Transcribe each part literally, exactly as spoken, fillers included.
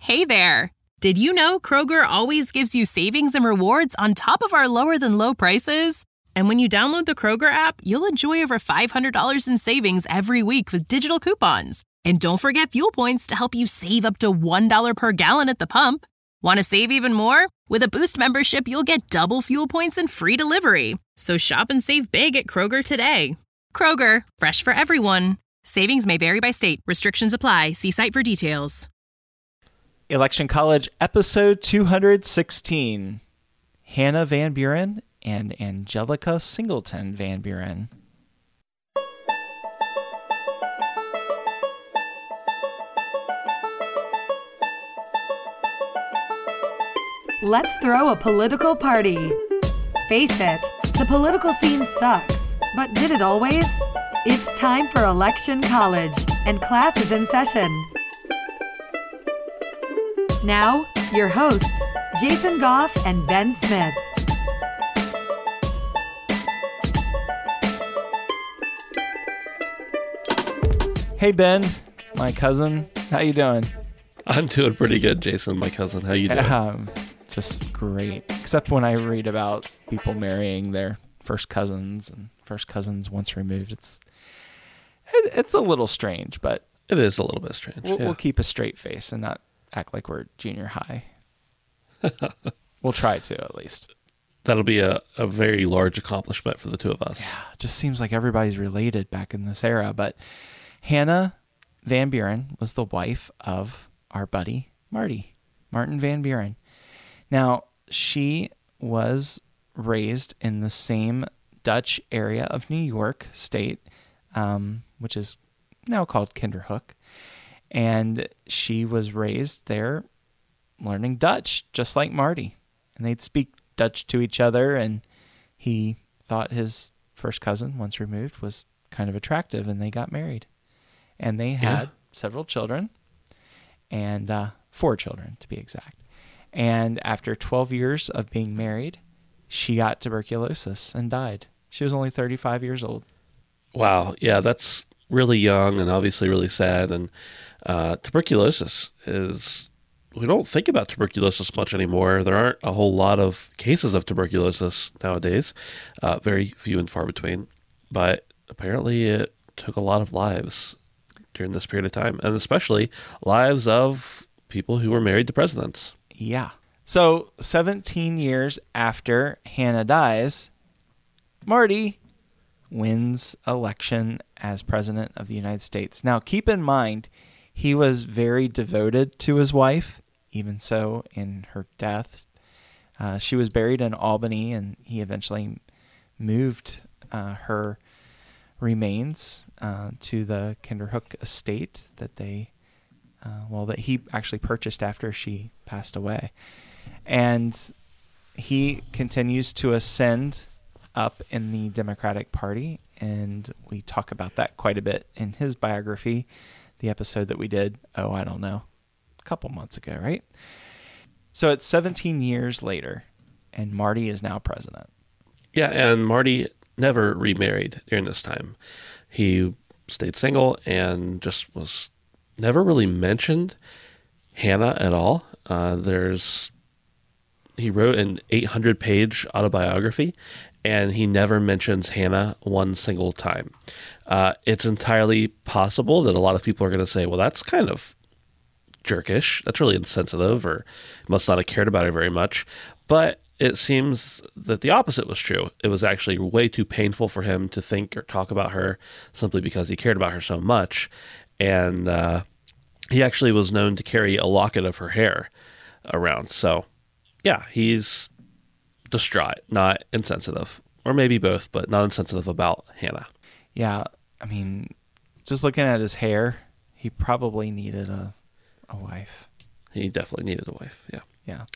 Hey there! Did you know Kroger always gives you savings and rewards on top of our lower-than-low prices? And when you download the Kroger app, you'll enjoy over five hundred dollars in savings every week with digital coupons. And don't forget fuel points to help you save up to one dollar per gallon at the pump. Want to save even more? With a Boost membership, you'll get double fuel points and free delivery. So shop and save big at Kroger today. Kroger, fresh for everyone. Savings may vary by state. Restrictions apply. See site for details. Election College, episode two hundred sixteen. Hannah Van Buren and Angelica Singleton Van Buren. Let's throw a political party. Face it, the political scene sucks, but did it always? It's time for Election College, and class is in session. Now, your hosts, Jason Goff and Ben Smith. Hey Ben, my cousin, how you doing? I'm doing pretty good, Jason, my cousin. How you doing? Um, just great, except when I read about people marrying their first cousins and first cousins once removed. It's it, it's a little strange, but it is a little bit strange. We'll, yeah. we'll keep a straight face and not act like we're junior high. We'll try to, at least. That'll be a, a very large accomplishment for the two of us. Yeah, it just seems like everybody's related back in this era. But Hannah Van Buren was the wife of our buddy Marty, Martin Van Buren. Now, she was raised in the same Dutch area of New York State, um, which is now called Kinderhook. And she was raised there learning Dutch, just like Marty. And they'd speak Dutch to each other, and he thought his first cousin, once removed, was kind of attractive, and they got married. And they had yeah. several children, and uh, four children, to be exact. And after twelve years of being married, she got tuberculosis and died. She was only thirty-five years old. Wow. Yeah, that's really young and obviously really sad. And uh, tuberculosis is, we don't think about tuberculosis much anymore. There aren't a whole lot of cases of tuberculosis nowadays, uh, very few and far between. But apparently it took a lot of lives during this period of time, and especially lives of people who were married to presidents. Yeah. So seventeen years after Hannah dies, Marty wins election as president of the United States. Now, keep in mind, he was very devoted to his wife, even so in her death. Uh, she was buried in Albany, and he eventually moved uh, her remains uh, to the Kinderhook estate that they, uh, well, that he actually purchased after she passed away. And he continues to ascend up in the Democratic Party, and we talk about that quite a bit in his biography, the episode that we did, oh, I don't know, a couple months ago, right? So it's seventeen years later, and Marty is now president. Yeah, and Marty never remarried during this time. He stayed single and just was never really mentioned Hannah at all. Uh, there's he wrote an eight hundred page autobiography, and he never mentions Hannah one single time. Uh, it's entirely possible that a lot of people are going to say, well, that's kind of jerkish. That's really insensitive, or must not have cared about her very much. But it seems that the opposite was true. It was actually way too painful for him to think or talk about her simply because he cared about her so much. And uh, he actually was known to carry a locket of her hair around. So, yeah, he's distraught, not insensitive. Or maybe both, but not insensitive about Hannah. Yeah, I mean, just looking at his hair, he probably needed a, a wife. He definitely needed a wife, yeah. Yeah.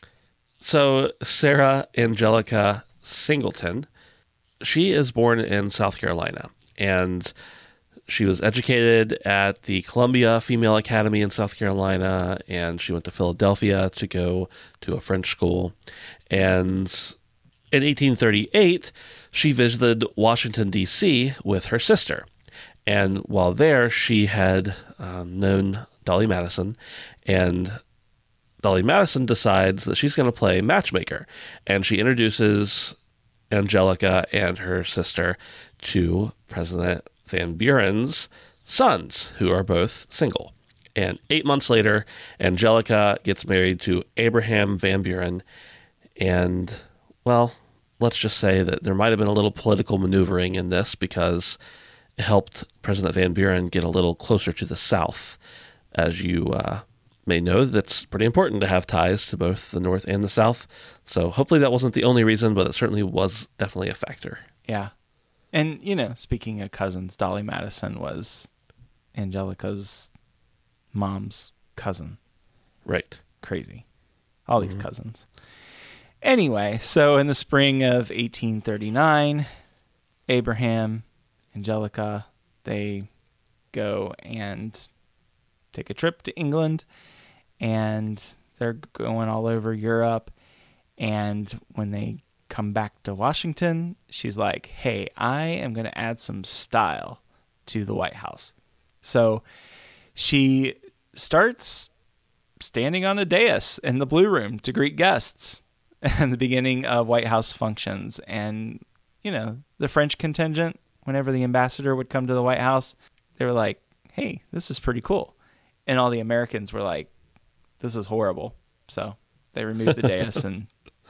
So Sarah Angelica Singleton, she is born in South Carolina, and she was educated at the Columbia Female Academy in South Carolina, and she went to Philadelphia to go to a French school. And in eighteen thirty-eight, she visited Washington, D C with her sister. And while there, she had um, known Dolly Madison, and Dolly Madison decides that she's going to play matchmaker, and she introduces Angelica and her sister to President Van Buren's sons, who are both single. And eight months later, Angelica gets married to Abraham Van Buren, and, well, let's just say that there might have been a little political maneuvering in this because it helped President Van Buren get a little closer to the South. As you uh, may know, that's pretty important to have ties to both the North and the South. So hopefully that wasn't the only reason, but it certainly was definitely a factor. Yeah. And, you know, speaking of cousins, Dolly Madison was Angelica's mom's cousin. Right. Crazy. All these mm-hmm. cousins. Anyway, so in the spring of eighteen thirty-nine, Abraham, Angelica, they go and take a trip to England, and they're going all over Europe. And when they come back to Washington, she's like, hey, I am going to add some style to the White House. So she starts standing on a dais in the Blue Room to greet guests in the beginning of White House functions. And, you know, the French contingent, whenever the ambassador would come to the White House, they were like, hey, this is pretty cool. And all the Americans were like, this is horrible. So they removed the dais and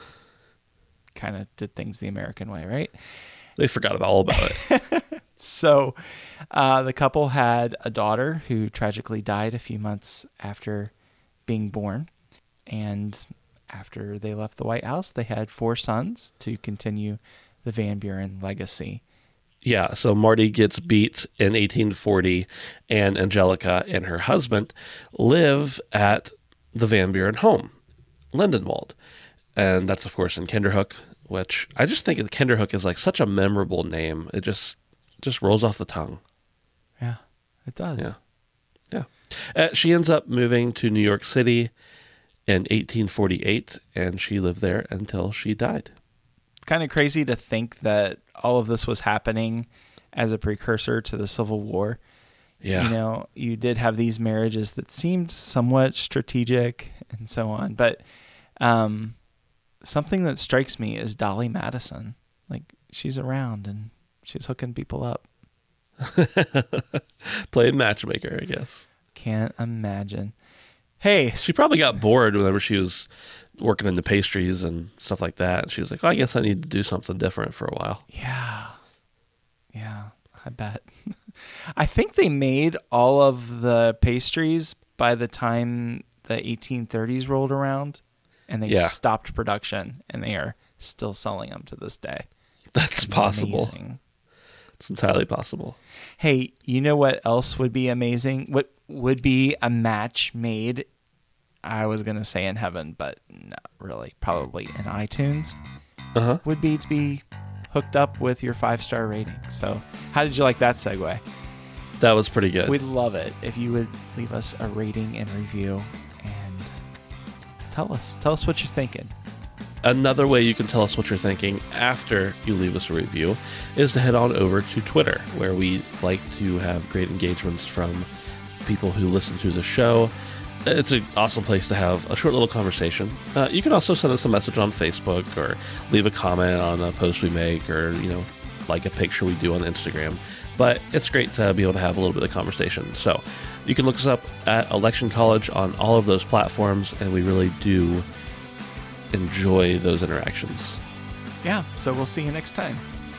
kind of did things the American way, right? They forgot all about it. So uh, the couple had a daughter who tragically died a few months after being born. And after they left the White House, they had four sons to continue the Van Buren legacy. Yeah, so Marty gets beat in eighteen forty, and Angelica and her husband live at the Van Buren home, Lindenwold. And that's, of course, in Kinderhook, which I just think Kinderhook is like such a memorable name. It just just rolls off the tongue. Yeah, it does. Yeah. Yeah. Uh, she ends up moving to New York City in eighteen forty-eight, and she lived there until she died. Kind of crazy to think that all of this was happening as a precursor to the Civil War. Yeah. You know, you did have these marriages that seemed somewhat strategic and so on. But um, something that strikes me is Dolly Madison. Like, she's around and she's hooking people up. Playing matchmaker, I guess. Can't imagine. Hey. She probably got bored whenever she was working in the pastries and stuff like that. And she was like, well, I guess I need to do something different for a while. Yeah. Yeah, I bet. I think they made all of the pastries by the time the eighteen thirties rolled around, and they yeah. stopped production, and they are still selling them to this day. That's possible. Amazing. It's entirely possible. Hey, you know what else would be amazing? What would be a match made? I was going to say in heaven, but not really. Probably in iTunes. Uh-huh. Would be to be hooked up with your five-star rating. So how did you like that segue? That was pretty good. We'd love it if you would leave us a rating and review and tell us. Tell us what you're thinking. Another way you can tell us what you're thinking after you leave us a review is to head on over to Twitter, where we like to have great engagements from people who listen to the show. It's an awesome place to have a short little conversation. Uh, you can also send us a message on Facebook or leave a comment on a post we make or, you know, like a picture we do on Instagram. But it's great to be able to have a little bit of conversation. So you can look us up at Election College on all of those platforms, and we really do enjoy those interactions. Yeah, so we'll see you next time.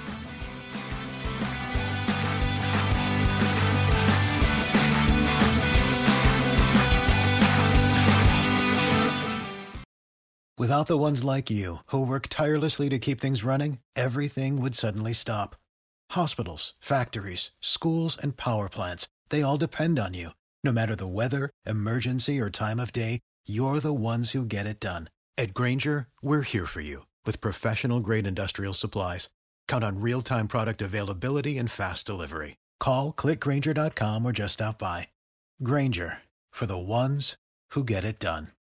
Without the ones like you, who work tirelessly to keep things running, everything would suddenly stop. Hospitals, factories, schools, and power plants, they all depend on you. No matter the weather, emergency, or time of day, you're the ones who get it done. At Grainger, we're here for you with professional-grade industrial supplies. Count on real-time product availability and fast delivery. Call, click Grainger dot com, or just stop by. Grainger, for the ones who get it done.